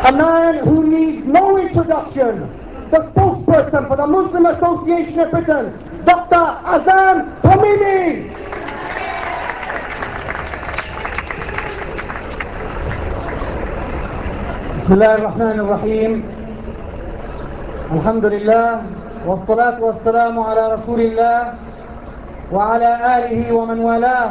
A man who needs no introduction, the spokesperson for the Muslim Association of Britain, Dr. Azam Tamimi. بسم الله الرحمن الرحيم. الحمد لله والصلاة والسلام على رسول الله وعلى آله ومن والاه.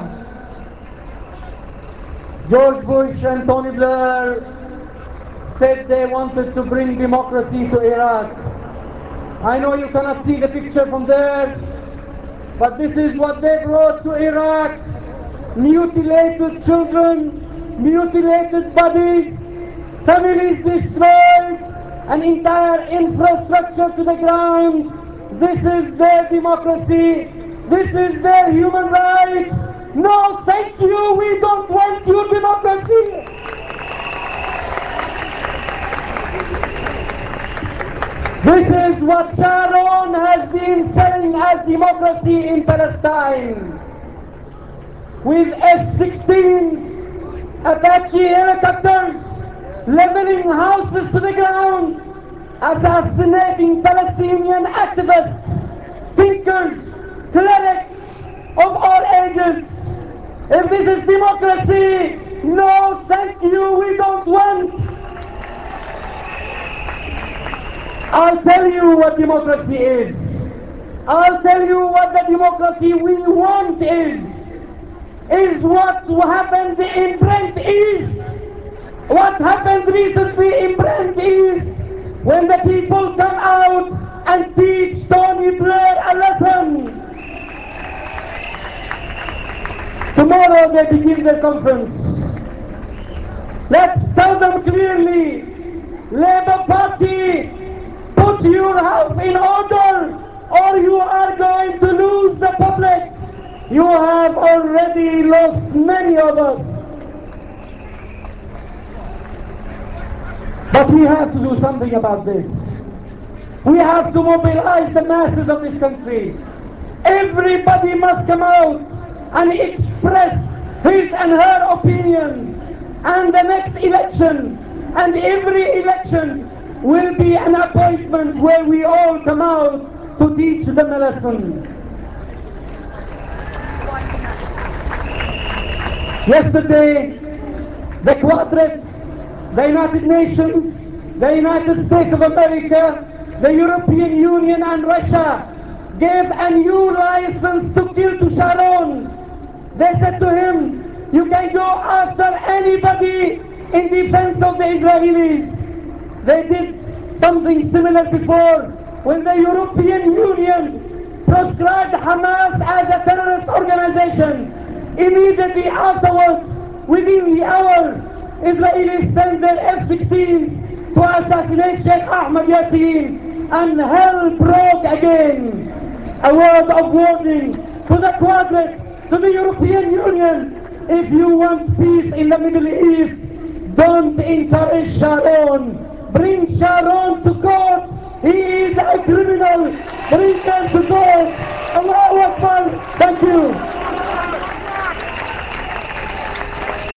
George Bush and Tony Blair said they wanted to bring democracy to Iraq. I know you cannot see the picture from there, but this is what they brought to Iraq. Mutilated children, mutilated bodies, families destroyed, an entire infrastructure to the ground. This is their democracy. This is their human rights. No, thank you. We don't want your democracy. This is what Sharon has been selling as democracy in Palestine. With F-16s, Apache helicopters, leveling houses to the ground, assassinating Palestinian activists, thinkers, clerics of all ages. If this is democracy, no thank you, we don't want. I'll tell you what democracy is. I'll tell you what the democracy we want is what happened in Brent East. What happened recently in Brent East, when the people come out and teach Tony Blair a lesson. Tomorrow they begin their conference. Let's tell them clearly, Labour Party, put your house in order or you are going to lose the public. You have already lost many of us. But we have to do something about this. We have to mobilize the masses of this country. Everybody must come out and express his and her opinion. And the next election, and every election, will be an appointment where we all come out to teach them a lesson. Yesterday, the Quadrant, the United Nations, the United States of America, the European Union and Russia gave a new license to kill to Sharon. They said to him, you can go after anybody in defense of the Israelis. They did something similar before when the European Union proscribed Hamas as a terrorist organization. Immediately afterwards, within the hour, Israelis sent their F-16s to assassinate Sheikh Ahmed Yassin, and hell broke again. A word of warning to the Quadrant, to the European Union: if you want peace in the Middle East, don't encourage Sharon. Bring Sharon to court. He is a criminal. Bring them to court. Allahu Akbar. Thank you.